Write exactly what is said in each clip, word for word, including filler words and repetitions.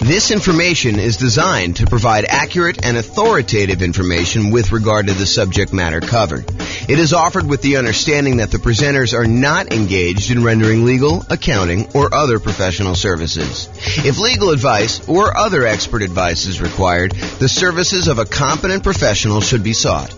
This information is designed to provide accurate and authoritative information with regard to the subject matter covered. It is offered with the understanding that the presenters are not engaged in rendering legal, accounting, or other professional services. If legal advice or other expert advice is required, the services of a competent professional should be sought.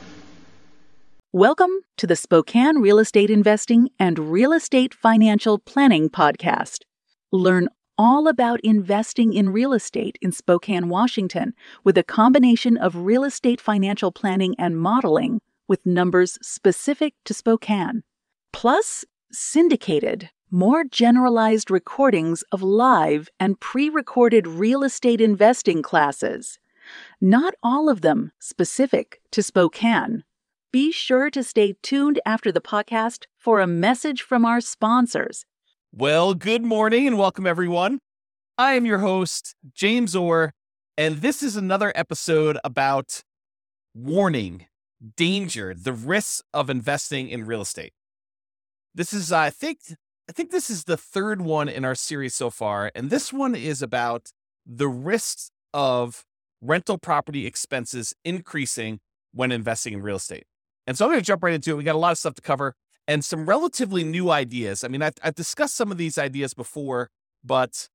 Welcome to the Spokane Real Estate Investing and Real Estate Financial Planning Podcast. Learn all about investing in real estate in Spokane, Washington, with a combination of real estate financial planning and modeling with numbers specific to Spokane, plus syndicated, more generalized recordings of live and pre-recorded real estate investing classes, not all of them specific to Spokane. Be sure to stay tuned after the podcast for a message from our sponsors. Well, good morning and welcome, everyone. I am your host, James Orr, and this is another episode about warning, danger, the risks of investing in real estate. This is, I think, I think this is the third one in our series so far, and this one is about the risks of rental property expenses increasing when investing in real estate. And so I'm going to jump right into it. We got a lot of stuff to cover. And some relatively new ideas. I mean, I've, I've discussed some of these ideas before, but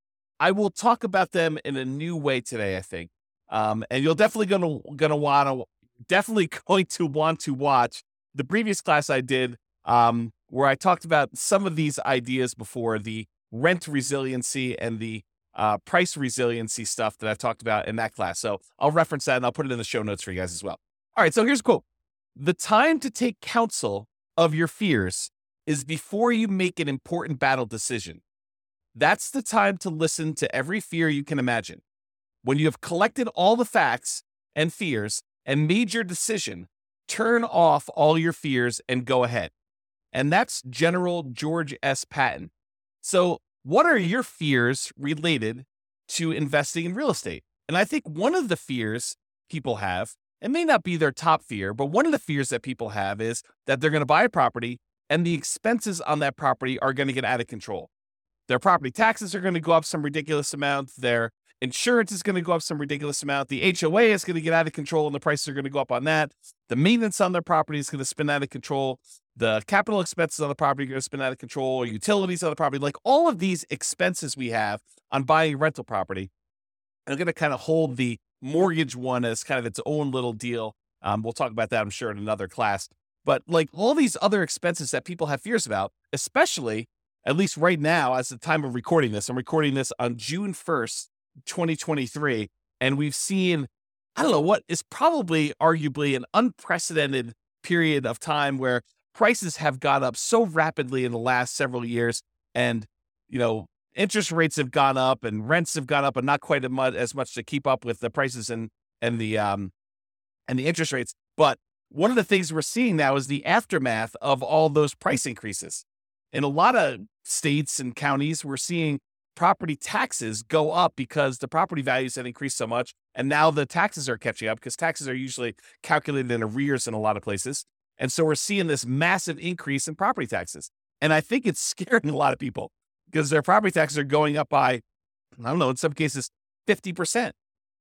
I will talk about them in a new way today, I think. Um, and you're definitely going to gonna want to definitely going to want to watch the previous class I did, um, where I talked about some of these ideas before, the rent resiliency and the uh, price resiliency stuff that I've talked about in that class. So I'll reference that and I'll put it in the show notes for you guys as well. All right, so here's a quote. "The time to take counsel of your fears is before you make an important battle decision. That's the time to listen to every fear you can imagine. When you have collected all the facts and fears and made your decision, turn off all your fears and go ahead." And that's General George S. Patton. So what are your fears related to investing in real estate? And I think one of the fears people have, it may not be their top fear, but one of the fears that people have is that they're going to buy a property and the expenses on that property are going to get out of control. Their property taxes are going to go up some ridiculous amount. Their insurance is going to go up some ridiculous amount. The H O A is going to get out of control and the prices are going to go up on that. The maintenance on their property is going to spin out of control. The capital expenses on the property are going to spin out of control. Utilities on the property, like all of these expenses we have on buying rental property, are going to kind of hold the mortgage one as kind of its own little deal. Um, we'll talk about that, I'm sure, in another class. But like all these other expenses that people have fears about, especially, at least right now, as the time of recording this, I'm recording this on June first, twenty twenty-three, and we've seen, I don't know, what is probably arguably an unprecedented period of time where prices have gone up so rapidly in the last several years, and, you know, interest rates have gone up and rents have gone up, and not quite as much, as much to keep up with the prices and and the um and the interest rates. But one of the things we're seeing now is the aftermath of all those price increases. In a lot of states and counties, we're seeing property taxes go up because the property values have increased so much, and now the taxes are catching up because taxes are usually calculated in arrears in a lot of places. And so we're seeing this massive increase in property taxes. And I think it's scaring a lot of people, because their property taxes are going up by, I don't know, in some cases, fifty percent,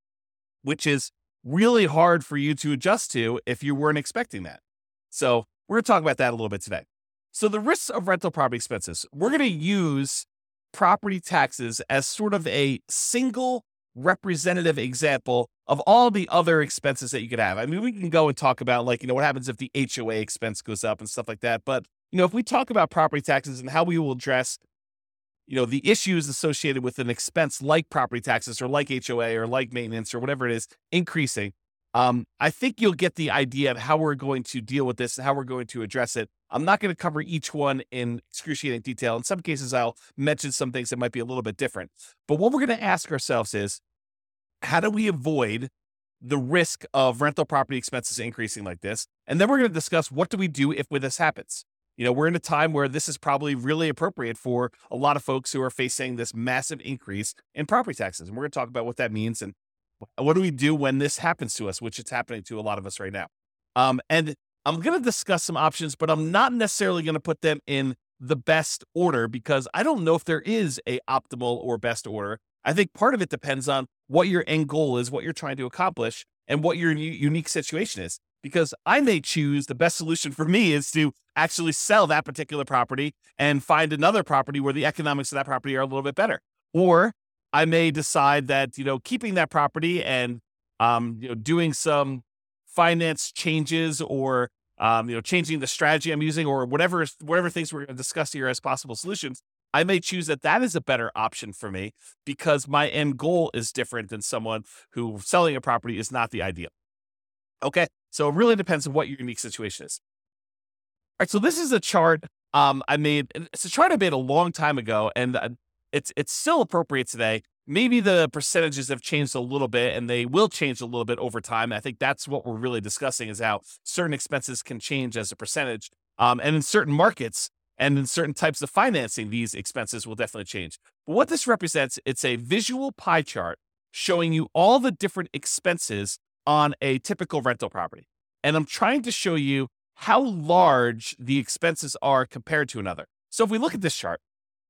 which is really hard for you to adjust to if you weren't expecting that. So we're going to talk about that a little bit today. So the risks of rental property expenses, we're going to use property taxes as sort of a single representative example of all the other expenses that you could have. I mean, we can go and talk about, like, you know, what happens if the H O A expense goes up and stuff like that. But, you know, if we talk about property taxes and how we will address, you know, the issues associated with an expense like property taxes or like H O A or like maintenance or whatever it is increasing, um, I think you'll get the idea of how we're going to deal with this and how we're going to address it. I'm not going to cover each one in excruciating detail. In some cases, I'll mention some things that might be a little bit different. But what we're going to ask ourselves is, how do we avoid the risk of rental property expenses increasing like this? And then we're going to discuss, what do we do if when this happens? You know, we're in a time where this is probably really appropriate for a lot of folks who are facing this massive increase in property taxes. And we're going to talk about what that means and what do we do when this happens to us, which it's happening to a lot of us right now. Um, and I'm going to discuss some options, but I'm not necessarily going to put them in the best order because I don't know if there is a optimal or best order. I think part of it depends on what your end goal is, what you're trying to accomplish, and what your u- unique situation is. Because I may choose the best solution for me is to actually sell that particular property and find another property where the economics of that property are a little bit better. Or I may decide that, you know, keeping that property and, um, you know, doing some finance changes or, um, you know, changing the strategy I'm using or whatever, whatever things we're going to discuss here as possible solutions, I may choose that that is a better option for me because my end goal is different than someone who selling a property is not the ideal. Okay. So it really depends on what your unique situation is. All right. So this is a chart um, I made. It's a chart I made a long time ago, and uh, it's it's still appropriate today. Maybe the percentages have changed a little bit, and they will change a little bit over time. I think that's what we're really discussing is how certain expenses can change as a percentage. Um, and in certain markets and in certain types of financing, these expenses will definitely change. But what this represents, it's a visual pie chart showing you all the different expenses on a typical rental property. And I'm trying to show you how large the expenses are compared to another. So if we look at this chart,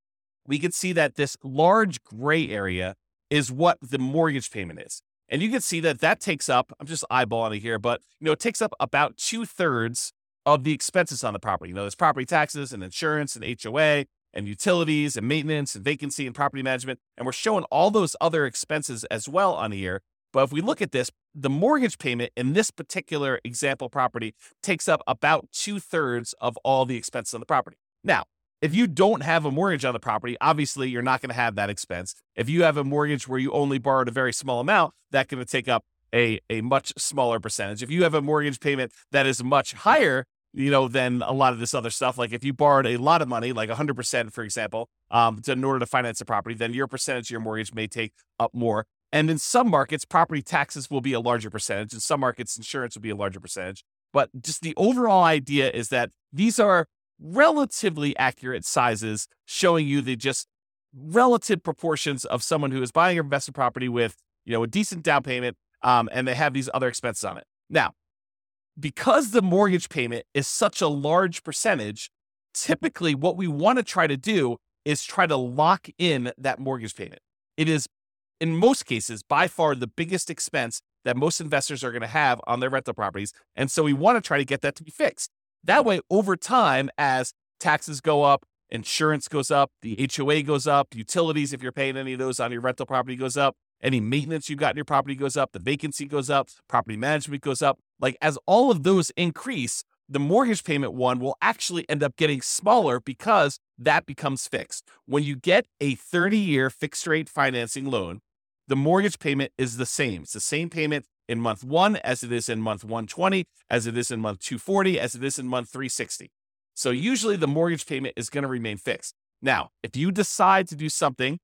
we can see that this large gray area is what the mortgage payment is. And you can see that that takes up, I'm just eyeballing it here, but you know, it takes up about two thirds of the expenses on the property. You know, there's property taxes and insurance and H O A and utilities and maintenance and vacancy and property management. And we're showing all those other expenses as well on here. But if we look at this, the mortgage payment in this particular example property takes up about two thirds of all the expenses on the property. Now, if you don't have a mortgage on the property, obviously you're not going to have that expense. If you have a mortgage where you only borrowed a very small amount, that's going to take up a, a much smaller percentage. If you have a mortgage payment that is much higher, you know, than a lot of this other stuff, like if you borrowed a lot of money, like one hundred percent, for example, um, to, in order to finance a property, then your percentage of your mortgage may take up more. And in some markets, property taxes will be a larger percentage. In some markets, insurance will be a larger percentage. But just the overall idea is that these are relatively accurate sizes showing you the just relative proportions of someone who is buying an investment property with, you know, a decent down payment, um, and they have these other expenses on it. Now, because the mortgage payment is such a large percentage, typically what we want to try to do is try to lock in that mortgage payment. It is, in most cases, by far the biggest expense that most investors are going to have on their rental properties. And so we want to try to get that to be fixed. That way, over time, as taxes go up, insurance goes up, the H O A goes up, utilities, if you're paying any of those on your rental property, goes up, any maintenance you've got in your property goes up, the vacancy goes up, property management goes up. Like as all of those increase, the mortgage payment one will actually end up getting smaller because that becomes fixed. When you get a thirty-year fixed rate financing loan, the mortgage payment is the same. It's the same payment in month one as it is in month one twenty, as it is in month two forty, as it is in month three sixty. So usually the mortgage payment is going to remain fixed. Now, if you decide to do something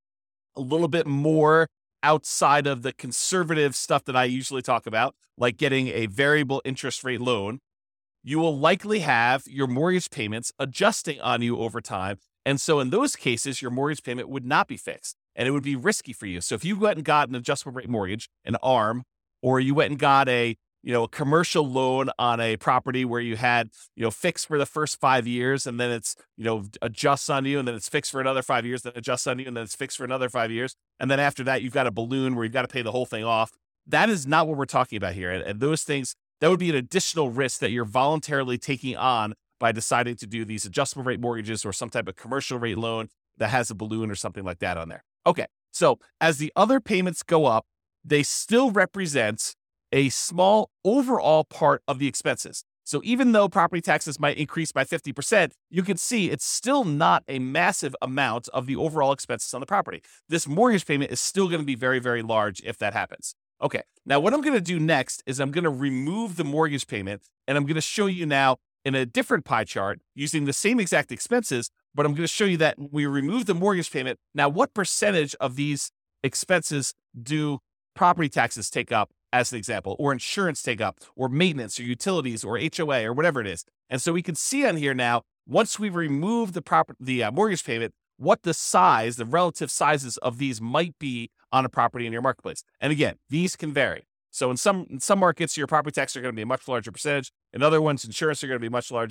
a little bit more outside of the conservative stuff that I usually talk about, like getting a variable interest rate loan, you will likely have your mortgage payments adjusting on you over time. And so in those cases, your mortgage payment would not be fixed and it would be risky for you. So if you went and got an adjustable rate mortgage, an A R M, or you went and got a, you know, a commercial loan on a property where you had, you know, fixed for the first five years and then it's, you know, adjusts on you and then it's fixed for another five years, then adjusts on you and then it's fixed for another five years. And then after that, you've got a balloon where you've got to pay the whole thing off. That is not what we're talking about here. And, and those things, that would be an additional risk that you're voluntarily taking on by deciding to do these adjustable rate mortgages or some type of commercial rate loan that has a balloon or something like that on there. Okay. So as the other payments go up, they still represent a small overall part of the expenses. So even though property taxes might increase by fifty percent, you can see it's still not a massive amount of the overall expenses on the property. This mortgage payment is still going to be very, very large if that happens. Okay, now what I'm going to do next is I'm going to remove the mortgage payment, and I'm going to show you now in a different pie chart using the same exact expenses, but I'm going to show you that we remove the mortgage payment. Now, what percentage of these expenses do property taxes take up, as an example, or insurance take up, or maintenance, or utilities, or H O A, or whatever it is? And so we can see on here now, once we remove the property, the uh, mortgage payment, what the size, the relative sizes of these might be on a property in your marketplace. And again, these can vary. So in some in some markets, your property taxes are going to be a much larger percentage. In other ones, insurance are going to be much larger.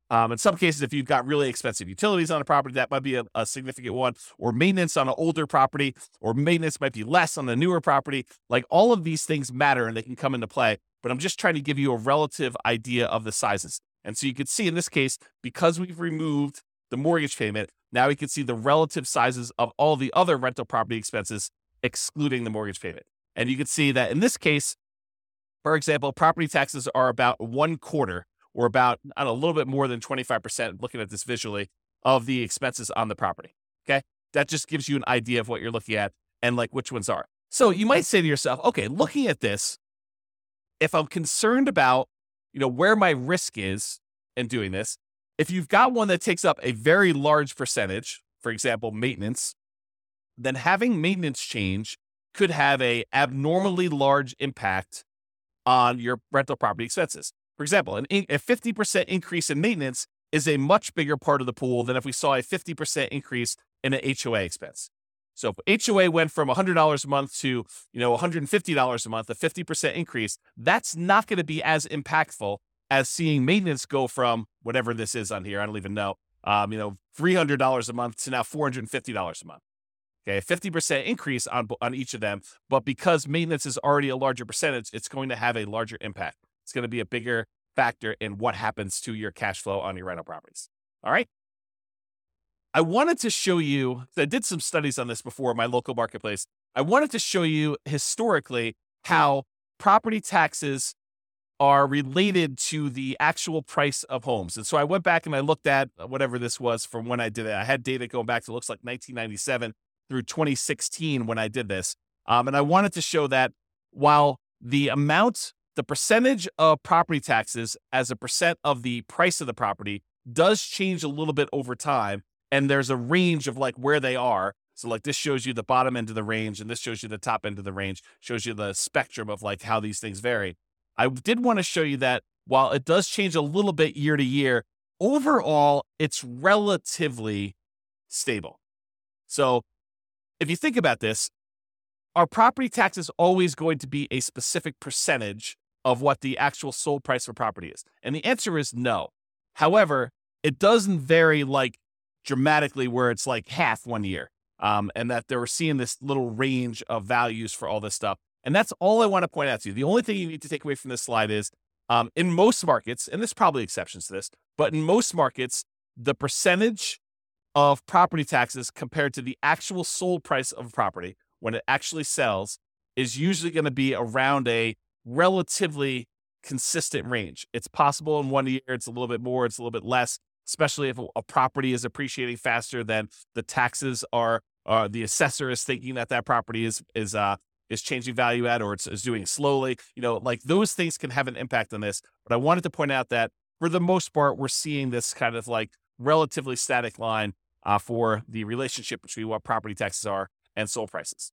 Um, in some cases, if you've got really expensive utilities on a property, that might be a, a significant one, or maintenance on an older property, or maintenance might be less on a newer property. Like all of these things matter and they can come into play, but I'm just trying to give you a relative idea of the sizes. And so you can see in this case, because we've removed the mortgage payment, now we can see the relative sizes of all the other rental property expenses, excluding the mortgage payment. And you can see that in this case, for example, property taxes are about one quarter or about I don't know, a little bit more than twenty-five percent, looking at this visually, of the expenses on the property. Okay. That just gives you an idea of what you're looking at and like which ones are. So you might say to yourself, okay, looking at this, if I'm concerned about, you know, where my risk is in doing this, if you've got one that takes up a very large percentage, for example, maintenance, then having maintenance change could have a abnormally large impact on your rental property expenses. For example, an, a fifty percent increase in maintenance is a much bigger part of the pool than if we saw a fifty percent increase in an H O A expense. So if H O A went from one hundred dollars a month to, you know, one hundred fifty dollars a month, a fifty percent increase, that's not going to be as impactful as seeing maintenance go from whatever this is on here, I don't even know, um, you know, three hundred dollars a month to now four hundred fifty dollars a month. Okay, a fifty percent increase on, on each of them, but because maintenance is already a larger percentage, it's going to have a larger impact. It's going to be a bigger factor in what happens to your cash flow on your rental properties. All right. I wanted to show you, I did some studies on this before in my local marketplace. I wanted to show you historically how property taxes are related to the actual price of homes. And so I went back and I looked at whatever this was from when I did it. I had data going back to looks like nineteen ninety-seven through twenty sixteen when I did this. Um, and I wanted to show that while the amount, the percentage of property taxes as a percent of the price of the property does change a little bit over time. And there's a range of like where they are. So like this shows you the bottom end of the range and this shows you the top end of the range, shows you the spectrum of like how these things vary. I did want to show you that while it does change a little bit year to year, overall, it's relatively stable. So if you think about this, are property taxes always going to be a specific percentage of what the actual sold price of a property is? And the answer is no. However, it doesn't vary like dramatically where it's like half one year, um, and that they were seeing this little range of values for all this stuff. And that's all I want to point out to you. The only thing you need to take away from this slide is um, in most markets, and there's probably exceptions to this, but in most markets, the percentage of property taxes compared to the actual sold price of a property when it actually sells is usually going to be around a relatively consistent range. It's possible in one year, it's a little bit more, it's a little bit less, especially if a property is appreciating faster than the taxes are, uh, the assessor is thinking that that property is, is, uh, is changing value at, or it's, is doing slowly. You know, like those things can have an impact on this. But I wanted to point out that for the most part, we're seeing this kind of like relatively static line uh, for the relationship between what property taxes are and sold prices.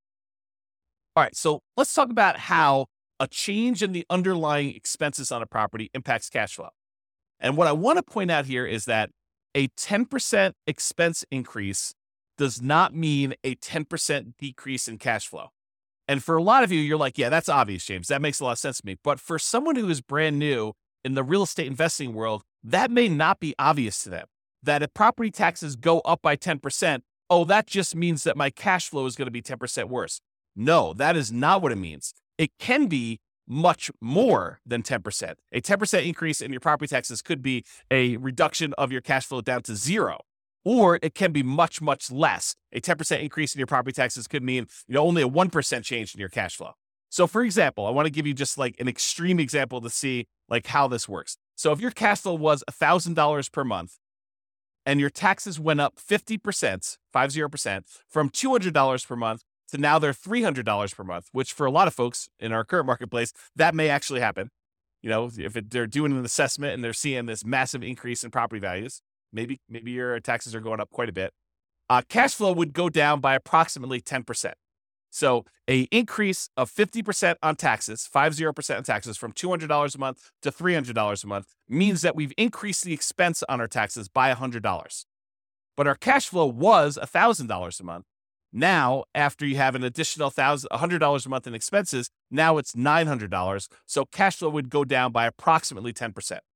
All right, so let's talk about how a change in the underlying expenses on a property impacts cash flow. And what I want to point out here is that a ten percent expense increase does not mean a ten percent decrease in cash flow. And for a lot of you, you're like, yeah, that's obvious, James. That makes a lot of sense to me. But for someone who is brand new in the real estate investing world, that may not be obvious to them. That if property taxes go up by ten percent, oh, that just means that my cash flow is going to be ten percent worse. No, that is not what it means. It can be much more than ten percent. A ten percent increase in your property taxes could be a reduction of your cash flow down to zero. Or it can be much, much less. A ten percent increase in your property taxes could mean, you know, only a one percent change in your cash flow. So for example, I want to give you just like an extreme example to see like how this works. So if your cash flow was one thousand dollars per month and your taxes went up fifty percent, fifty percent, from two hundred dollars per month to now they're three hundred dollars per month, which for a lot of folks in our current marketplace, that may actually happen. You know, if it, they're doing an assessment and they're seeing this massive increase in property values, maybe maybe your taxes are going up quite a bit. Uh, cash flow would go down by approximately ten percent. So a increase of fifty percent on taxes, fifty percent on taxes from two hundred dollars a month to three hundred dollars a month means that we've increased the expense on our taxes by one hundred dollars. But our cash flow was one thousand dollars a month. Now, after you have an additional one hundred dollars a month in expenses, now it's nine hundred dollars. So cash flow would go down by approximately ten percent.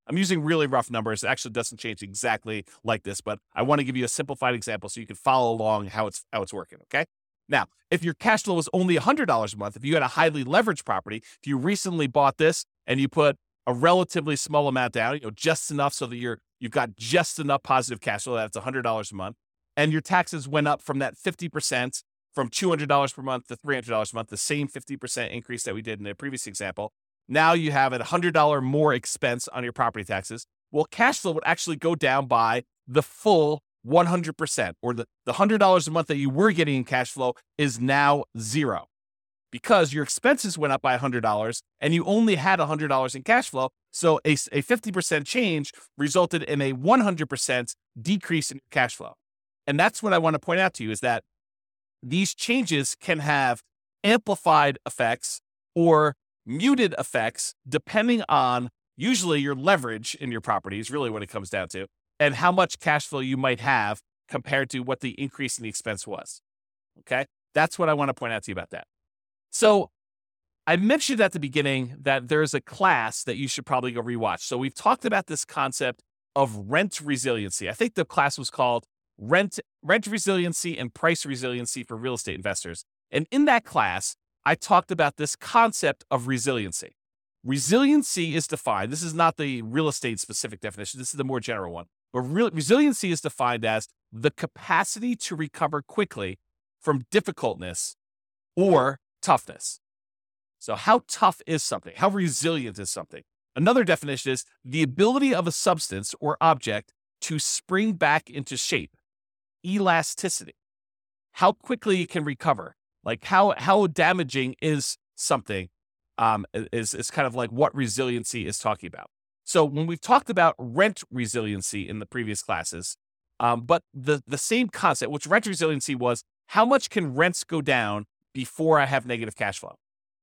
I'm using really rough numbers. It actually doesn't change exactly like this, but I want to give you a simplified example so you can follow along how it's how it's working, okay? Now, if your cash flow was only one hundred dollars a month, if you had a highly leveraged property, if you recently bought this and you put a relatively small amount down, you know, just enough so that you're you've got just enough positive cash flow, that's one hundred dollars a month, and your taxes went up from that fifty percent from two hundred dollars per month to three hundred dollars a month, the same fifty percent increase that we did in the previous example. Now you have a one hundred dollars more expense on your property taxes. Well, cash flow would actually go down by the full one hundred percent, or the, the one hundred dollars a month that you were getting in cash flow is now zero because your expenses went up by one hundred dollars and you only had one hundred dollars in cash flow. So a, a fifty percent change resulted in a one hundred percent decrease in cash flow. And that's what I want to point out to you is that these changes can have amplified effects or muted effects depending on usually your leverage in your property is really what it comes down to, and how much cash flow you might have compared to what the increase in the expense was. Okay? That's what I want to point out to you about that. So I mentioned at the beginning that there's a class that you should probably go rewatch. So we've talked about this concept of rent resiliency. I think the class was called Rent, Rent Resiliency and Price Resiliency for Real Estate Investors. And in that class, I talked about this concept of resiliency. Resiliency is defined, this is not the real estate specific definition, this is the more general one. But real, resiliency is defined as the capacity to recover quickly from difficultness or toughness. So how tough is something? How resilient is something? Another definition is the ability of a substance or object to spring back into shape. Elasticity. How quickly it can recover. Like how, how damaging is something um, is, is kind of like what resiliency is talking about. So when we've talked about rent resiliency in the previous classes, um, but the, the same concept, which rent resiliency was, how much can rents go down before I have negative cash flow?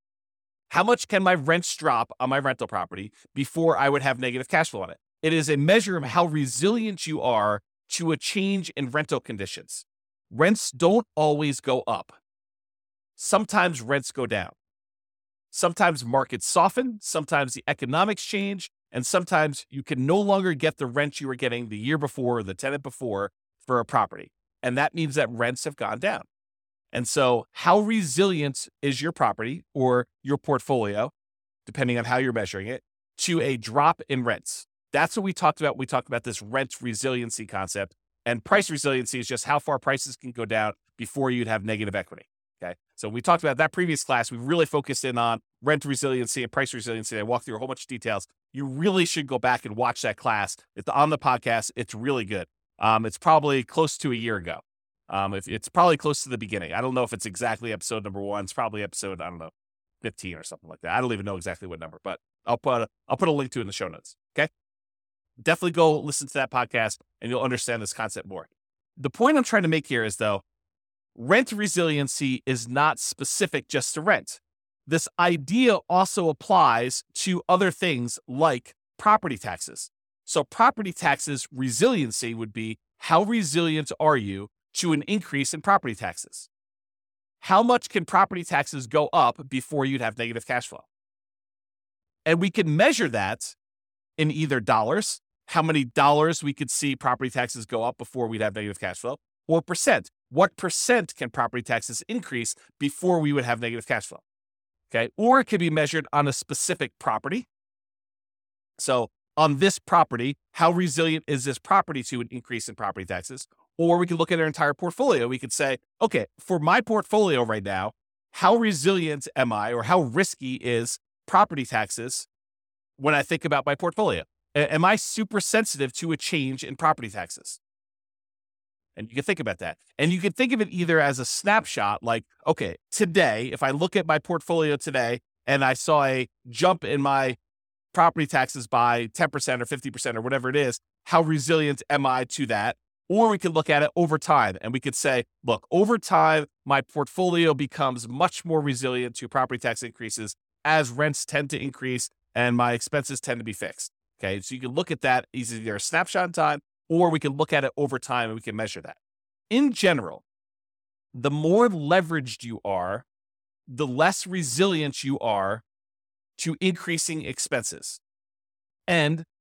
How much can my rents drop on my rental property before I would have negative cash flow on it? It is a measure of how resilient you are to a change in rental conditions. Rents don't always go up. Sometimes rents go down. Sometimes markets soften, sometimes the economics change, and sometimes you can no longer get the rent you were getting the year before or the tenant before for a property. And that means that rents have gone down. And so how resilient is your property or your portfolio, depending on how you're measuring it, to a drop in rents? That's what we talked about. We talked about this rent resiliency concept. And price resiliency is just how far prices can go down before you'd have negative equity. Okay. So we talked about that previous class. We really focused in on rent resiliency and price resiliency. I walked through a whole bunch of details. You really should go back and watch that class. It's on the podcast. It's really good. Um, it's probably close to a year ago. Um, if it's probably close to the beginning. I don't know if it's exactly episode number one. It's probably episode, I don't know, fifteen or something like that. I don't even know exactly what number, but I'll put a, I'll put a link to it in the show notes. Okay. Definitely go listen to that podcast and you'll understand this concept more. The point I'm trying to make here is though, rent resiliency is not specific just to rent. This idea also applies to other things like property taxes. So property taxes resiliency would be, how resilient are you to an increase in property taxes? How much can property taxes go up before you'd have negative cash flow? And we can measure that in either dollars, how many dollars we could see property taxes go up before we'd have negative cash flow, or percent. What percent can property taxes increase before we would have negative cash flow? Okay. Or it could be measured on a specific property. So on this property, how resilient is this property to an increase in property taxes? Or we could look at our entire portfolio. We could say, okay, for my portfolio right now, how resilient am I, or how risky is property taxes when I think about my portfolio? A- am I super sensitive to a change in property taxes? And you can think about that. And you can think of it either as a snapshot, like, okay, today, if I look at my portfolio today and I saw a jump in my property taxes by ten percent or fifty percent or whatever it is, how resilient am I to that? Or we could look at it over time and we could say, look, over time, my portfolio becomes much more resilient to property tax increases as rents tend to increase and my expenses tend to be fixed. Okay, so you can look at that as either a snapshot in time, or we can look at it over time and we can measure that. In general, the more leveraged you are, the less resilient you are to increasing expenses. And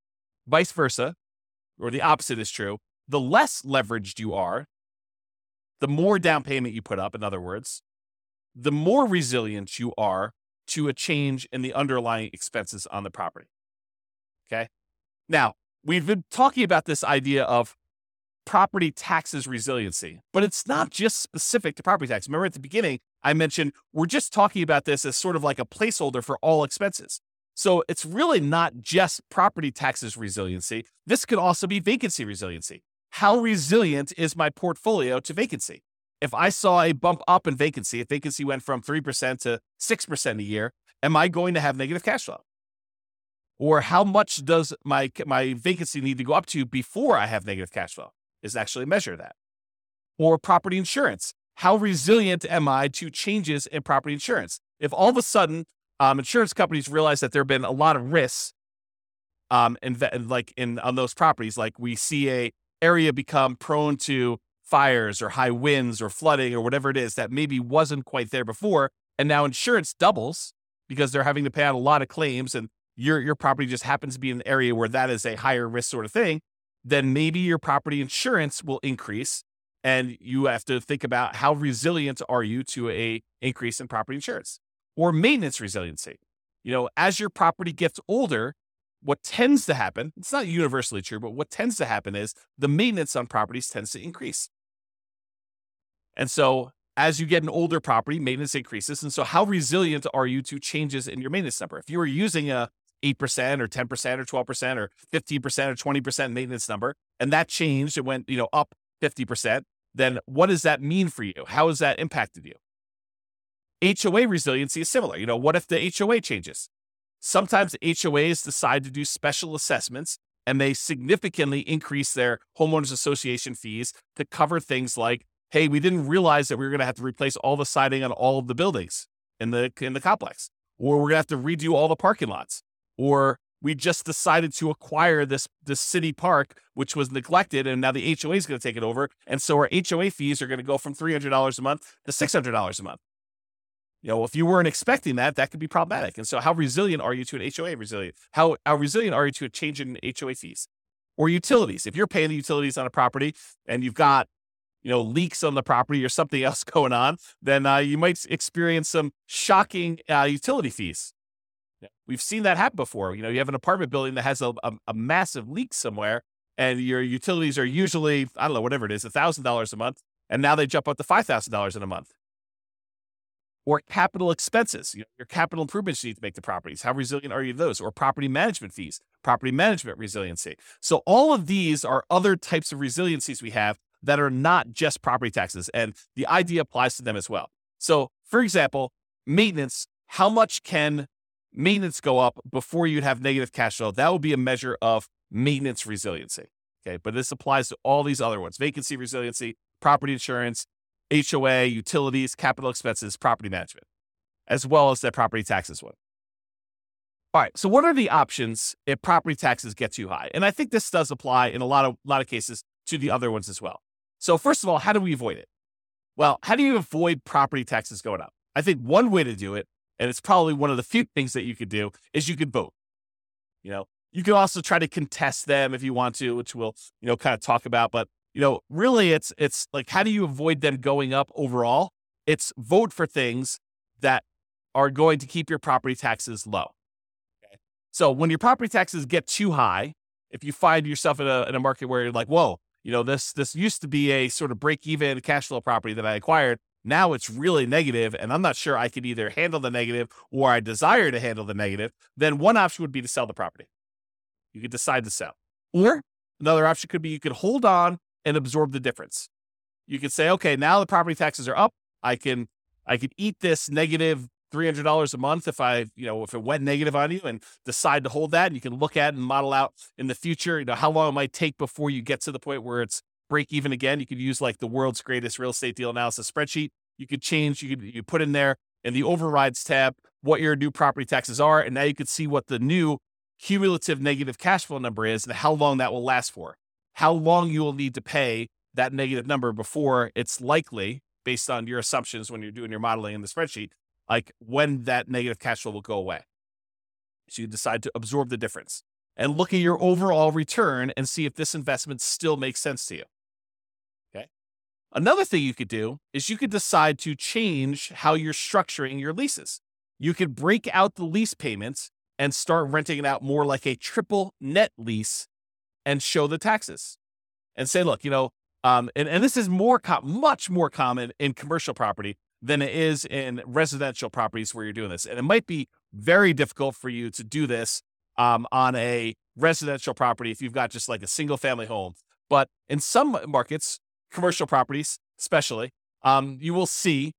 Vice versa, or the opposite is true. The less leveraged you are, the more down payment you put up, in other words, the more resilient you are to a change in the underlying expenses on the property. Okay? Now, we've been talking about this idea of property taxes resiliency, but it's not just specific to property tax. Remember at the beginning, I mentioned we're just talking about this as sort of like a placeholder for all expenses. So it's really not just property taxes resiliency. This could also be vacancy resiliency. How resilient is my portfolio to vacancy? If I saw a bump up in vacancy, if vacancy went from three percent to six percent a year, am I going to have negative cash flow? Or how much does my, my vacancy need to go up to before I have negative cash flow? Is actually measure that. Or property insurance. How resilient am I to changes in property insurance? If all of a sudden um, insurance companies realize that there have been a lot of risks um, in, like in on those properties, like we see a area become prone to fires or high winds or flooding or whatever it is that maybe wasn't quite there before, and now insurance doubles because they're having to pay out a lot of claims, and your your property just happens to be in an area where that is a higher risk sort of thing, then maybe your property insurance will increase, and you have to think about how resilient are you to a increase in property insurance. Or maintenance resiliency. You know, as your property gets older, what tends to happen, it's not universally true, but what tends to happen is the maintenance on properties tends to increase. And so as you get an older property, maintenance increases. And so how resilient are you to changes in your maintenance number? If you were using a eight percent or ten percent or twelve percent or fifteen percent or twenty percent maintenance number, and that changed, it went, you know, up fifty percent, then what does that mean for you? How has that impacted you? H O A resiliency is similar. You know, what if the H O A changes? Sometimes H O As decide to do special assessments, and they significantly increase their homeowners association fees to cover things like, hey, we didn't realize that we were going to have to replace all the siding on all of the buildings in the in the complex, or we're going to have to redo all the parking lots, or we just decided to acquire this this city park, which was neglected, and now the H O A is going to take it over, and so our H O A fees are going to go from three hundred dollars a month to six hundred dollars a month. You know, if you weren't expecting that, that could be problematic. And so how resilient are you to an H O A resilient? How, how resilient are you to a change in H O A fees? Or utilities. If you're paying the utilities on a property and you've got, you know, leaks on the property or something else going on, then uh, you might experience some shocking uh, utility fees. We've seen that happen before. You know, you have an apartment building that has a, a, a massive leak somewhere, and your utilities are usually, I don't know, whatever it is, one thousand dollars a month, and now they jump up to five thousand dollars in a month. Or capital expenses, you know, your capital improvements you need to make to properties. How resilient are you to those? Or property management fees, property management resiliency. So all of these are other types of resiliencies we have that are not just property taxes, and the idea applies to them as well. So, for example, maintenance, how much can maintenance go up before you'd have negative cash flow? That would be a measure of maintenance resiliency. Okay, but this applies to all these other ones: vacancy resiliency, property insurance, H O A, utilities, capital expenses, property management, as well as that property taxes one. All right, so what are the options if property taxes get too high? And I think this does apply in a lot of lot of cases to the other ones as well. So first of all, how do we avoid it? Well, how do you avoid property taxes going up? I think one way to do it, and it's probably one of the few things that you could do, is you could vote. You know, you can also try to contest them if you want to, which we'll, you know, kind of talk about, but you know, really it's, it's like, how do you avoid them going up overall? It's vote for things that are going to keep your property taxes low. Okay? So when your property taxes get too high, if you find yourself in a, in a market where you're like, whoa, you know, this, this used to be a sort of break even cash flow property that I acquired. Now it's really negative, and I'm not sure I could either handle the negative or I desire to handle the negative, then one option would be to sell the property. You could decide to sell. Or another option could be you could hold on and absorb the difference. You could say, okay, now the property taxes are up. I can, I could eat this negative three hundred dollars a month if I, you know, if it went negative on you, and decide to hold that. And you can look at and model out in the future, you know, how long it might take before you get to the point where it's break even again. You could use like the world's greatest real estate deal analysis spreadsheet. You could change, you could, you put in there in the overrides tab what your new property taxes are. And now you could see what the new cumulative negative cash flow number is and how long that will last for. How long you will need to pay that negative number before it's likely, based on your assumptions when you're doing your modeling in the spreadsheet, like when that negative cash flow will go away. So you decide to absorb the difference. and look at your overall return and see if this investment still makes sense to you. Okay. Another thing you could do is you could decide to change how you're structuring your leases. You could break out the lease payments and start renting it out more like a triple net lease and show the taxes and say, look, you know, um, and, and this is more, com- much more common in commercial property than it is in residential properties where you're doing this. And it might be very difficult for you to do this um, on a residential property if you've got just like a single family home. But in some markets, commercial properties especially, um, you will see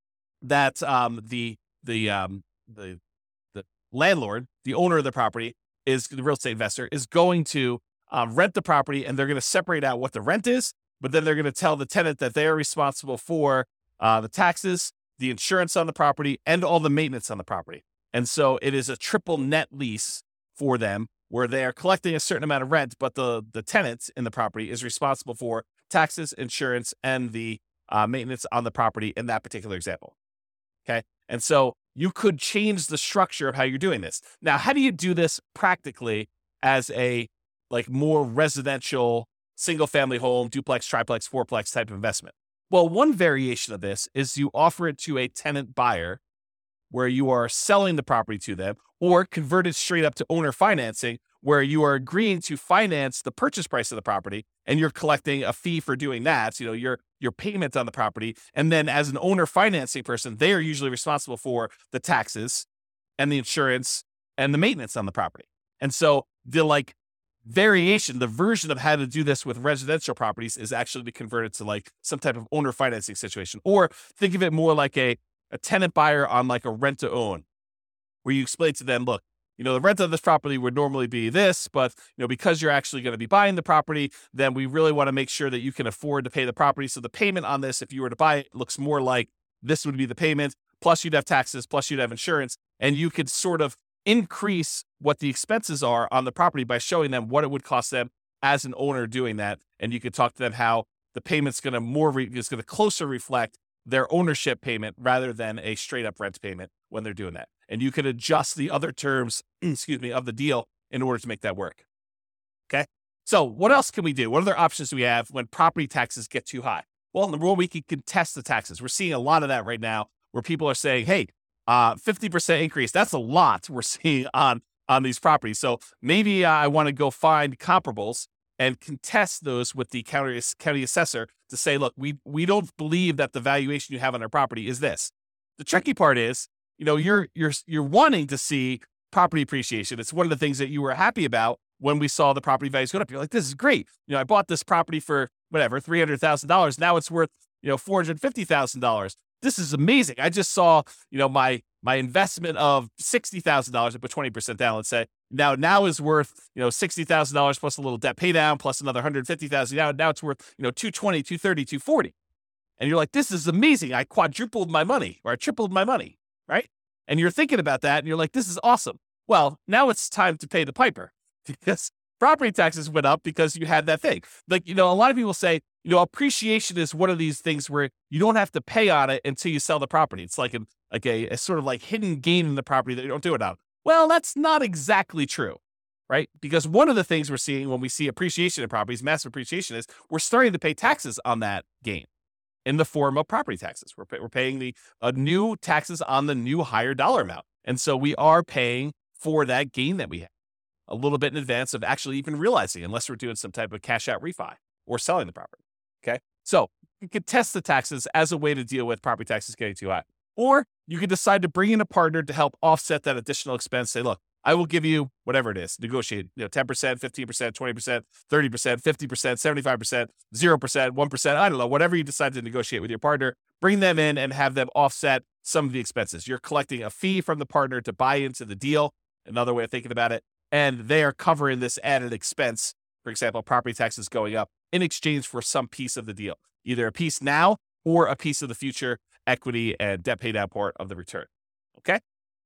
that um, the the um, the the landlord, the owner of the property, is the real estate investor, is going to um, rent the property, and they're going to separate out what the rent is, but then they're going to tell the tenant that they are responsible for uh, the taxes, the insurance on the property, and all the maintenance on the property. And so it is a triple net lease for them where they are collecting a certain amount of rent, but the, the tenant in the property is responsible for taxes, insurance, and the uh, maintenance on the property in that particular example. Okay. And so you could change the structure of how you're doing this. Now, how do you do this practically as a like more residential single family home, duplex, triplex, fourplex type of investment? Well, one variation of this is you offer it to a tenant buyer where you are selling the property to them, or convert it straight up to owner financing where you are agreeing to finance the purchase price of the property and you're collecting a fee for doing that. So, you know, your, your payment on the property. And then as an owner financing person, they are usually responsible for the taxes and the insurance and the maintenance on the property. And so the like variation, the version of how to do this with residential properties is actually to convert it to like some type of owner financing situation, or think of it more like a, a tenant buyer on like a rent to own, where you explain to them, look, you know, the rent of this property would normally be this, but, you know, because you're actually going to be buying the property, then we really want to make sure that you can afford to pay the property. So the payment on this, if you were to buy it, looks more like this would be the payment, plus you'd have taxes, plus you'd have insurance, and you could sort of increase what the expenses are on the property by showing them what it would cost them as an owner doing that. And you could talk to them how the payment's going to more, re- is going to closer reflect their ownership payment rather than a straight up rent payment when they're doing that. And you could adjust the other terms, excuse me, of the deal in order to make that work. Okay. So what else can we do? What other options do we have when property taxes get too high? Well, number one, we can contest the taxes. We're seeing a lot of that right now where people are saying, hey, uh, fifty percent increase. That's a lot we're seeing on, on these properties. So maybe uh, I want to go find comparables and contest those with the county, county assessor to say, look, we, we don't believe that the valuation you have on our property is this. The tricky part is, you know, you're, you're, you're wanting to see property appreciation. It's one of the things that you were happy about when we saw the property values go up. You're like, this is great. You know, I bought this property for whatever, three hundred thousand dollars. Now it's worth, you know, four hundred fifty thousand dollars. This is amazing. I just saw, you know, my, my investment of sixty thousand dollars, I put twenty percent down, let's say, now, now is worth, you know, sixty thousand dollars plus a little debt pay down, plus another one hundred fifty thousand dollars. Now, now it's worth, you know, two twenty, two thirty, two forty. And you're like, this is amazing. I quadrupled my money, or I tripled my money, right? And you're thinking about that and you're like, this is awesome. Well, now it's time to pay the piper because property taxes went up because you had that thing. Like, you know, a lot of people say, you know, appreciation is one of these things where you don't have to pay on it until you sell the property. It's like a, like a, a sort of like hidden gain in the property that you don't do it on. Well, that's not exactly true, right? Because one of the things we're seeing when we see appreciation in properties, massive appreciation, is we're starting to pay taxes on that gain in the form of property taxes. We're, pay, we're paying the uh, new taxes on the new higher dollar amount. And so we are paying for that gain that we have a little bit in advance of actually even realizing, unless we're doing some type of cash out refi or selling the property. Okay. So you could test the taxes as a way to deal with property taxes getting too high. Or you could decide to bring in a partner to help offset that additional expense. Say, look, I will give you whatever it is, negotiate, you know, ten percent, fifteen percent, twenty percent, thirty percent, fifty percent, seventy-five percent, zero percent, one percent. I don't know, whatever you decide to negotiate with your partner, bring them in and have them offset some of the expenses. You're collecting a fee from the partner to buy into the deal. Another way of thinking about it. And they are covering this added expense. For example, property taxes going up in exchange for some piece of the deal, either a piece now or a piece of the future equity and debt pay down part of the return. Okay.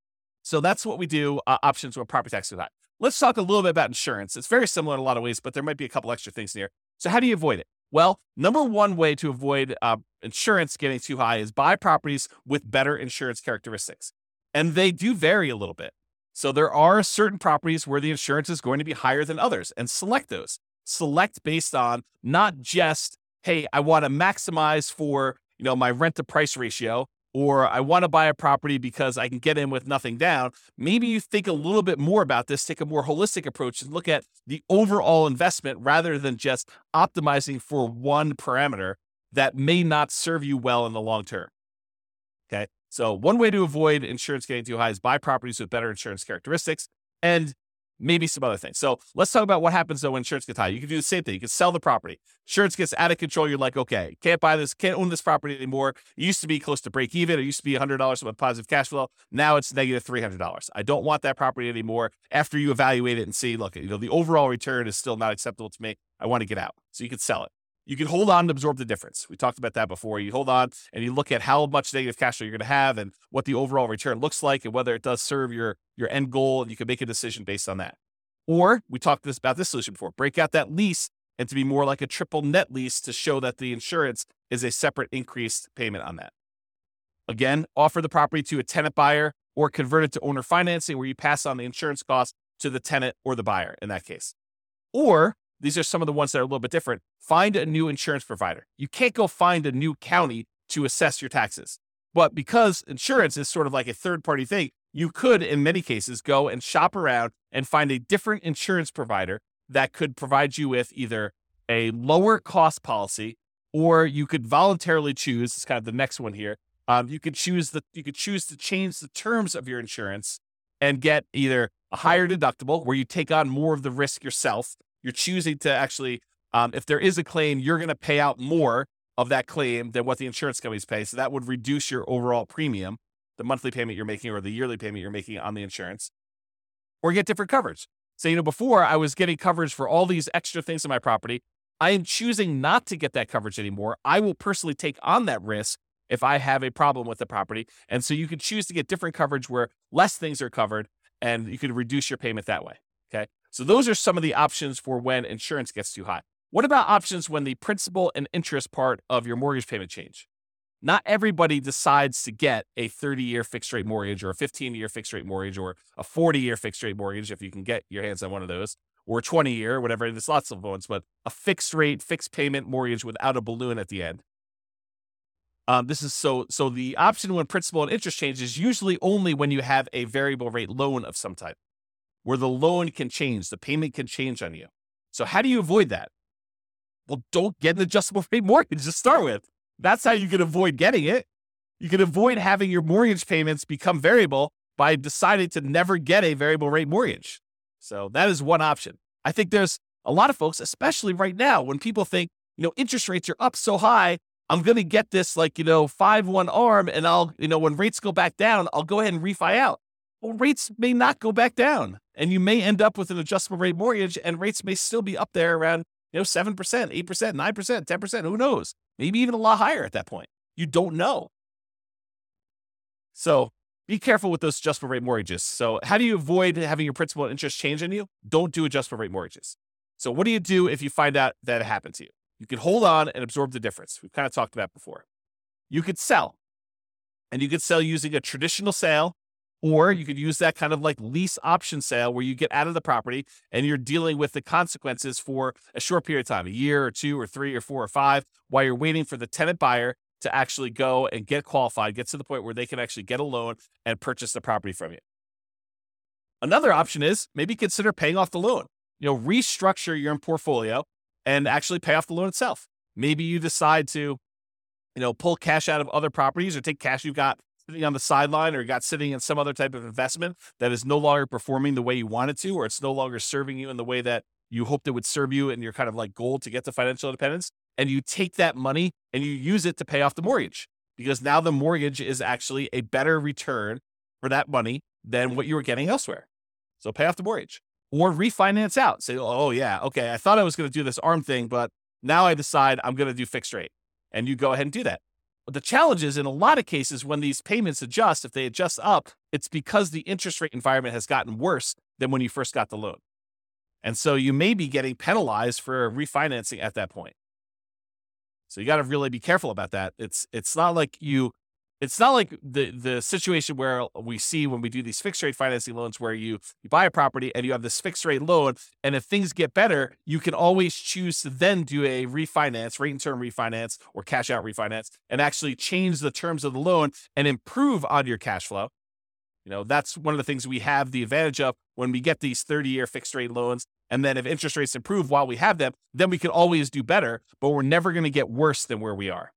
So that's what we do, uh, options when property taxes are high. Let's talk a little bit about insurance. It's very similar in a lot of ways, but there might be a couple extra things in here. So how do you avoid it? Well, number one way to avoid uh, insurance getting too high is buy properties with better insurance characteristics. And they do vary a little bit. So there are certain properties where the insurance is going to be higher than others, and select those. Select based on not just, hey, I want to maximize for, you know, my rent to price ratio, or I want to buy a property because I can get in with nothing down. Maybe you think a little bit more about this, take a more holistic approach and look at the overall investment rather than just optimizing for one parameter that may not serve you well in the long term. Okay. So one way to avoid insurance getting too high is buy properties with better insurance characteristics and maybe some other things. So let's talk about what happens though when insurance gets high. You can do the same thing. You can sell the property. Insurance gets out of control. You're like, okay, can't buy this, can't own this property anymore. It used to be close to break even. It used to be one hundred dollars with positive cash flow. Now it's negative three hundred dollars. I don't want that property anymore. After you evaluate it and see, look, you know, the overall return is still not acceptable to me. I want to get out. So you can sell it. You can hold on and absorb the difference. We talked about that before. You hold on and you look at how much negative cash flow you're going to have and what the overall return looks like and whether it does serve your, your end goal, and you can make a decision based on that. Or we talked this, about this solution before, break out that lease and to be more like a triple net lease to show that the insurance is a separate increased payment on that. Again, offer the property to a tenant buyer or convert it to owner financing where you pass on the insurance cost to the tenant or the buyer in that case. Or these are some of the ones that are a little bit different. Find a new insurance provider. You can't go find a new county to assess your taxes. But because insurance is sort of like a third-party thing, you could, in many cases, go and shop around and find a different insurance provider that could provide you with either a lower cost policy, or you could voluntarily choose, it's kind of the next one here, um, you could choose the you could choose to change the terms of your insurance and get either a higher deductible where you take on more of the risk yourself. You're choosing to actually, um, if there is a claim, you're going to pay out more of that claim than what the insurance companies pay. So that would reduce your overall premium, the monthly payment you're making or the yearly payment you're making on the insurance, or get different coverage. So, you know, before I was getting coverage for all these extra things in my property. I am choosing not to get that coverage anymore. I will personally take on that risk if I have a problem with the property. And so you could choose to get different coverage where less things are covered and you could reduce your payment that way. Okay. So those are some of the options for when insurance gets too high. What about options when the principal and interest part of your mortgage payment change? Not everybody decides to get a thirty-year fixed rate mortgage or a fifteen-year fixed rate mortgage or a forty-year fixed rate mortgage, if you can get your hands on one of those, or twenty-year, whatever. There's lots of ones, but a fixed rate, fixed payment mortgage without a balloon at the end. Um, this is so, so the option when principal and interest change is usually only when you have a variable rate loan of some type, where the loan can change, the payment can change on you. So how do you avoid that? Well, don't get an adjustable rate mortgage to start with. That's how you can avoid getting it. You can avoid having your mortgage payments become variable by deciding to never get a variable rate mortgage. So that is one option. I think there's a lot of folks, especially right now, when people think, you know, interest rates are up so high, I'm going to get this like, you know, five one arm and I'll, you know, when rates go back down, I'll go ahead and refi out. Well, rates may not go back down and you may end up with an adjustable rate mortgage and rates may still be up there around, you know, seven percent, eight percent, nine percent, ten percent, who knows? Maybe even a lot higher at that point. You don't know. So be careful with those adjustable rate mortgages. So how do you avoid having your principal and interest change on you? Don't do adjustable rate mortgages. So what do you do if you find out that it happened to you? You can hold on and absorb the difference. We've kind of talked about before. You could sell. And you could sell using a traditional sale, or you could use that kind of like lease option sale where you get out of the property and you're dealing with the consequences for a short period of time, a year or two or three or four or five, while you're waiting for the tenant buyer to actually go and get qualified, get to the point where they can actually get a loan and purchase the property from you. Another option is maybe consider paying off the loan. You know, restructure your portfolio and actually pay off the loan itself. Maybe you decide to, you know, pull cash out of other properties or take cash you've got sitting on the sideline or you got sitting in some other type of investment that is no longer performing the way you want it to, or it's no longer serving you in the way that you hoped it would serve you in your kind of like goal to get to financial independence. And you take that money and you use it to pay off the mortgage, because now the mortgage is actually a better return for that money than what you were getting elsewhere. So pay off the mortgage or refinance out. Say, oh yeah, okay, I thought I was going to do this ARM thing, but now I decide I'm going to do fixed rate. And you go ahead and do that. But the challenge is in a lot of cases when these payments adjust, if they adjust up, it's because the interest rate environment has gotten worse than when you first got the loan. And so you may be getting penalized for refinancing at that point. So you got to really be careful about that. It's it's not like you, it's not like the the situation where we see when we do these fixed rate financing loans where you, you buy a property and you have this fixed rate loan, and if things get better, you can always choose to then do a refinance, rate and term refinance or cash out refinance, and actually change the terms of the loan and improve on your cash flow. You know, that's one of the things we have the advantage of when we get these thirty-year fixed rate loans. And then if interest rates improve while we have them, then we can always do better, but we're never going to get worse than where we are.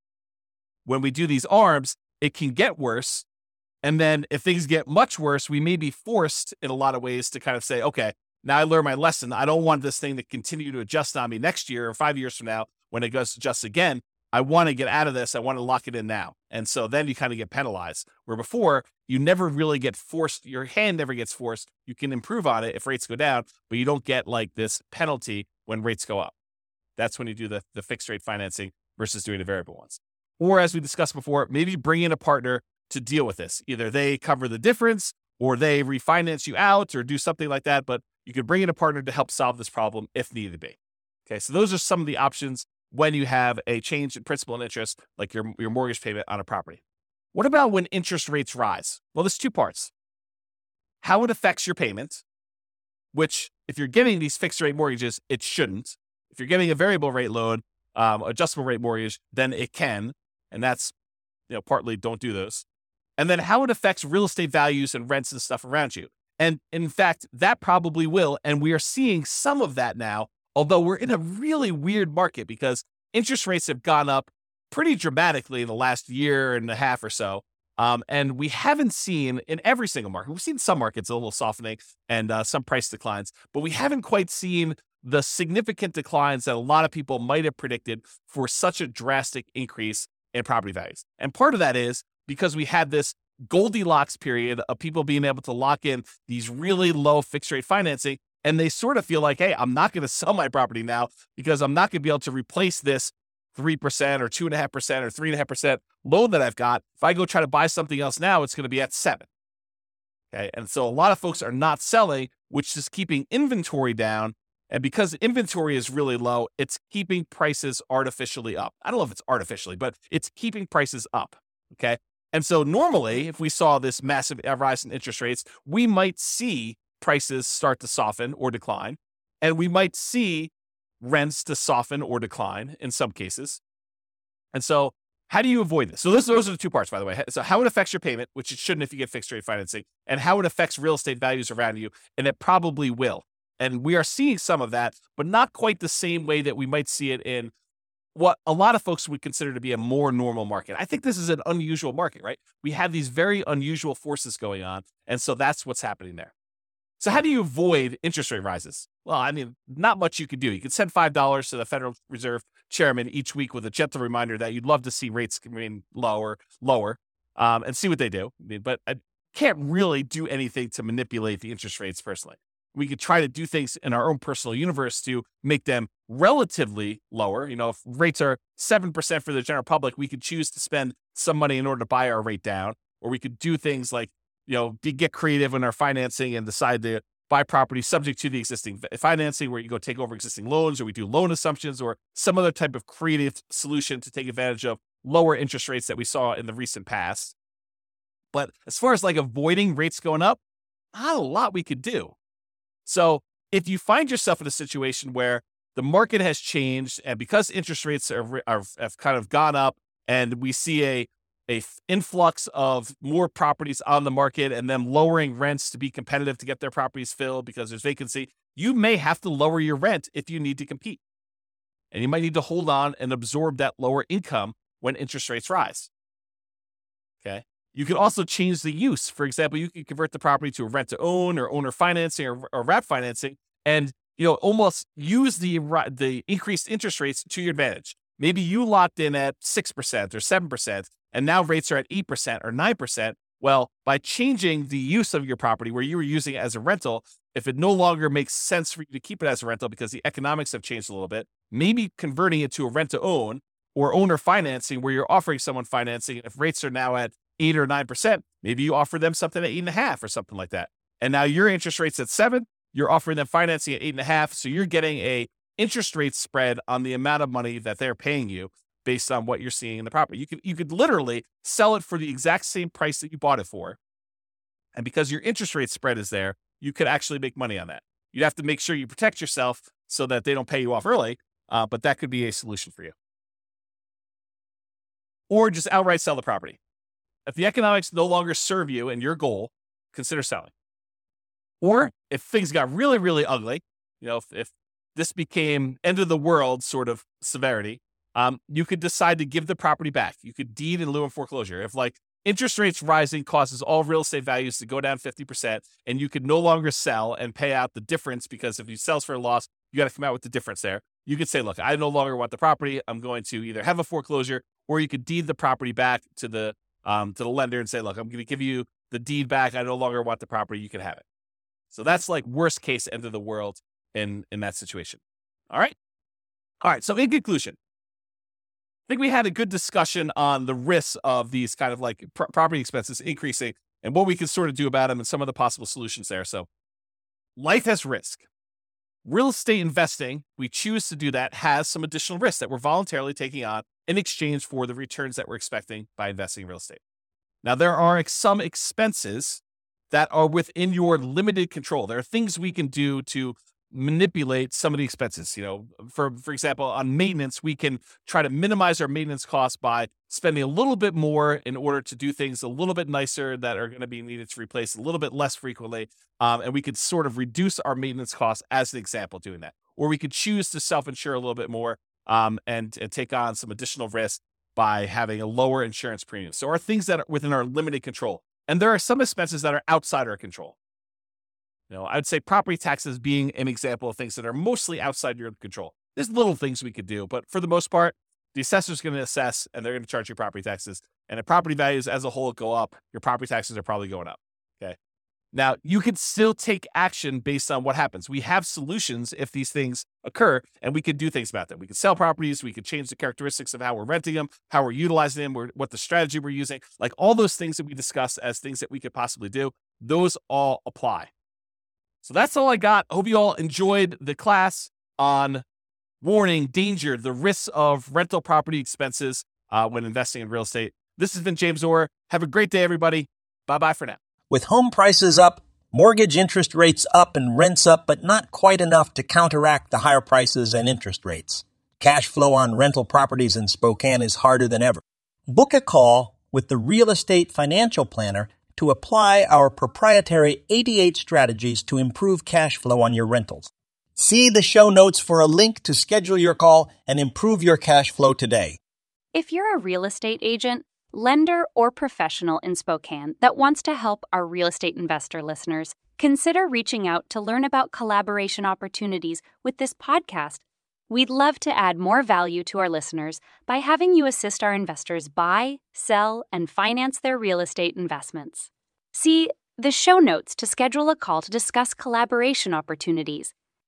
When we do these A R Ms, it can get worse. And then if things get much worse, we may be forced in a lot of ways to kind of say, okay, now I learned my lesson. I don't want this thing to continue to adjust on me next year or five years from now when it goes to adjust again. I want to get out of this. I want to lock it in now. And so then you kind of get penalized, where before you never really get forced. Your hand never gets forced. You can improve on it if rates go down, but you don't get like this penalty when rates go up. That's when you do the, the fixed rate financing versus doing the variable ones. Or as we discussed before, maybe bring in a partner to deal with this. Either they cover the difference or they refinance you out or do something like that. But you could bring in a partner to help solve this problem if needed be. Okay, so those are some of the options when you have a change in principal and interest, like your, your mortgage payment on a property. What about when interest rates rise? Well, there's two parts. How it affects your payment, which if you're getting these fixed rate mortgages, it shouldn't. If you're getting a variable rate loan, um, adjustable rate mortgage, then it can. And that's, you know, partly don't do those. And then how it affects real estate values and rents and stuff around you. And in fact, that probably will. And we are seeing some of that now, although we're in a really weird market because interest rates have gone up pretty dramatically in the last year and a half or so. Um, and we haven't seen in every single market, we've seen some markets a little softening and uh, some price declines, but we haven't quite seen the significant declines that a lot of people might have predicted for such a drastic increase in property values. And part of that is because we had this Goldilocks period of people being able to lock in these really low fixed rate financing. And they sort of feel like, hey, I'm not going to sell my property now because I'm not going to be able to replace this three percent or two point five percent or three point five percent loan that I've got. If I go try to buy something else now, it's going to be at seven. Okay. And so a lot of folks are not selling, which is keeping inventory down. And because inventory is really low, it's keeping prices artificially up. I don't know if it's artificially, but it's keeping prices up. Okay. And so normally, if we saw this massive rise in interest rates, we might see prices start to soften or decline, and we might see rents to soften or decline in some cases. And so how do you avoid this? So this, those are the two parts, by the way. So how it affects your payment, which it shouldn't if you get fixed rate financing, and how it affects real estate values around you, and it probably will. And we are seeing some of that, but not quite the same way that we might see it in what a lot of folks would consider to be a more normal market. I think this is an unusual market, right? We have these very unusual forces going on, and so that's what's happening there. So how do you avoid interest rate rises? Well, I mean, not much you could do. You could send five dollars to the Federal Reserve chairman each week with a gentle reminder that you'd love to see rates remain lower, lower, um, and see what they do. I mean, but I can't really do anything to manipulate the interest rates personally. We could try to do things in our own personal universe to make them relatively lower. You know, if rates are seven percent for the general public, we could choose to spend some money in order to buy our rate down, or we could do things like, you know, be, get creative in our financing and decide to buy property subject to the existing financing, where you go take over existing loans, or we do loan assumptions, or some other type of creative solution to take advantage of lower interest rates that we saw in the recent past. But as far as like avoiding rates going up, not a lot we could do. So if you find yourself in a situation where the market has changed, and because interest rates are, are have kind of gone up, and we see a a influx of more properties on the market and them lowering rents to be competitive to get their properties filled because there's vacancy, you may have to lower your rent if you need to compete. And you might need to hold on and absorb that lower income when interest rates rise. Okay. You can also change the use. For example, you can convert the property to a rent to own or owner financing or, or wrap financing, and, you know, almost use the, the increased interest rates to your advantage. Maybe you locked in at six percent or seven percent, and now rates are at eight percent or nine percent. Well, by changing the use of your property where you were using it as a rental, if it no longer makes sense for you to keep it as a rental because the economics have changed a little bit, maybe converting it to a rent to own or owner financing where you're offering someone financing. If rates are now at eight or nine percent, maybe you offer them something at eight and a half or something like that. And now your interest rate's at seven, you're offering them financing at eight and a half. So you're getting a interest rate spread on the amount of money that they're paying you. based on what you're seeing in the property. You could you could literally sell it for the exact same price that you bought it for. And because your interest rate spread is there, you could actually make money on that. You'd have to make sure you protect yourself so that they don't pay you off early, uh, but that could be a solution for you. Or just outright sell the property. If the economics no longer serve you and your goal, consider selling. Or if things got really, really ugly, you know, if, if this became end of the world sort of severity, um, you could decide to give the property back. You could deed in lieu of foreclosure. If like interest rates rising causes all real estate values to go down fifty percent and you could no longer sell and pay out the difference, because if you sell for a loss, you got to come out with the difference there. You could say, look, I no longer want the property. I'm going to either have a foreclosure, or you could deed the property back to the um, to the lender and say, look, I'm going to give you the deed back. I no longer want the property. You can have it. So that's like worst case end of the world in, in that situation. All right. All right. So in conclusion, I think we had a good discussion on the risks of these kind of like pr- property expenses increasing and what we can sort of do about them and some of the possible solutions there. So life has risk. Real estate investing, we choose to do that, has some additional risks that we're voluntarily taking on in exchange for the returns that we're expecting by investing in real estate. Now, there are some expenses that are within your limited control. There are things we can do to manipulate some of the expenses. You know, for, for example, on maintenance, we can try to minimize our maintenance costs by spending a little bit more in order to do things a little bit nicer that are going to be needed to replace a little bit less frequently. Um, and we could sort of reduce our maintenance costs as an example doing that. Or we could choose to self-insure a little bit more um, and, and take on some additional risk by having a lower insurance premium. So are things that are within our limited control. And there are some expenses that are outside our control. You know, I'd say property taxes being an example of things that are mostly outside your control. There's little things we could do, but for the most part, the assessor's going to assess and they're going to charge you property taxes. And if property values as a whole go up, your property taxes are probably going up. Okay. Now, you can still take action based on what happens. We have solutions if these things occur, and we can do things about them. We can sell properties. We can change the characteristics of how we're renting them, how we're utilizing them, or what the strategy we're using. Like all those things that we discuss as things that we could possibly do, those all apply. So that's all I got. I hope you all enjoyed the class on warning, danger, the risks of rental property expenses uh, when investing in real estate. This has been James Orr. Have a great day, everybody. Bye-bye for now. With home prices up, mortgage interest rates up, and rents up, but not quite enough to counteract the higher prices and interest rates, cash flow on rental properties in Spokane is harder than ever. Book a call with the Real Estate Financial Planner to apply our proprietary eighty-eight strategies to improve cash flow on your rentals. See the show notes for a link to schedule your call and improve your cash flow today. If you're a real estate agent, lender, or professional in Spokane that wants to help our real estate investor listeners, consider reaching out to learn about collaboration opportunities with this podcast. We'd love to add more value to our listeners by having you assist our investors buy, sell, and finance their real estate investments. See the show notes to schedule a call to discuss collaboration opportunities.